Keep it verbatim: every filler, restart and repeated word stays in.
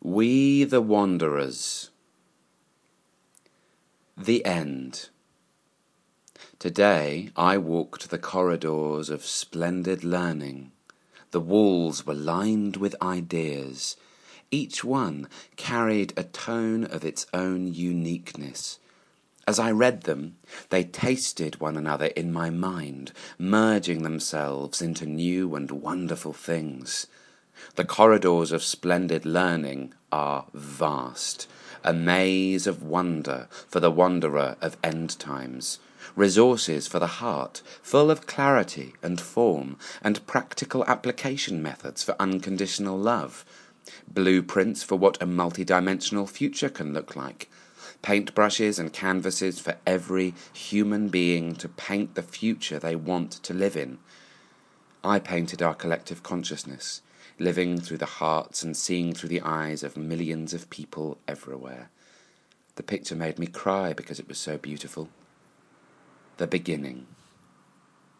We the Wanderers. The End. Today I walked the corridors of splendid learning. The walls were lined with ideas. Each one carried a tone of its own uniqueness. As I read them, they tasted one another in my mind, merging themselves into new and wonderful things. The corridors of splendid learning are vast, a maze of wonder for the wanderer of end times, resources for the heart, full of clarity and form, and practical application methods for unconditional love, blueprints for what a multidimensional future can look like, paintbrushes and canvases for every human being to paint the future they want to live in. I painted our collective consciousness, living through the hearts and seeing through the eyes of millions of people everywhere. The picture made me cry because it was so beautiful. The beginning.